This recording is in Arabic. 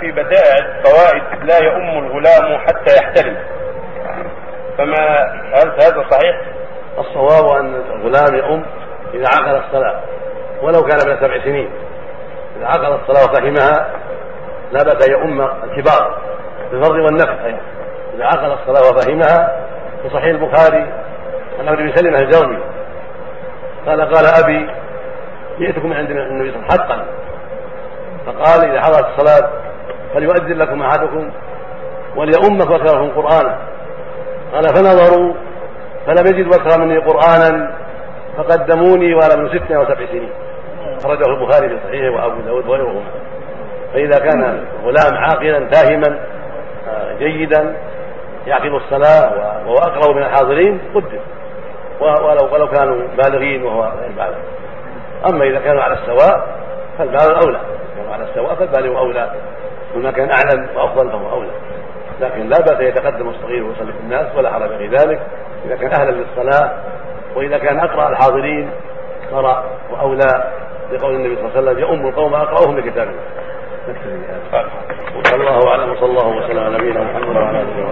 في بدائع فوائد لا يؤم الغلام حتى يحتلم، هل هذا صحيح؟ الصواب أن الغلام يؤم إذا عقل الصلاة ولو كان من 7 سنين. إذا عقل الصلاة وفهمها لا بأس يؤم الكبار بالفرض والنفل. إذا عقل الصلاة وفهمها، في صحيح البخاري عن عمرو بن سلمة الجرمي قال أبي جئتكم من عند النبي صلى الله عليه وسلم حقا، فقال إذا حضرت الصلاة فليؤذن لكم أحدكم وليؤمك وكرهم قرآنا. قال فنظروا فلم يجدوا أكثر مني قرآنا فقدموني وأنا من 6 أو 7 سنين. أخرجه البخاري في صحيحه وأبو داود وغيرهما. فإذا كان غلام عاقلا فاهما جيدا يعقل الصلاة وهو أقرب من الحاضرين قدم، ولو كانوا بالغين وهو غير بالغ. أما إذا كانوا على السواء فالبالغ أولى، كانوا على السواء فالبالغ أولى، وما كان أعلم وأفضل فهو أولى. لكن لا بأس يتقدم الصغير ويصلي في الناس ولا حرج في ذلك إذا كان أهلا للصلاة، وإذا كان أقرأ الحاضرين قرأ وأولى، لقول النبي صلى الله عليه وسلم يؤم القوم أقرأهم لكتاب الله. وصلى الله أعلم وصلى الله وسلم على نبينا محمد وعلى آله وصحبه.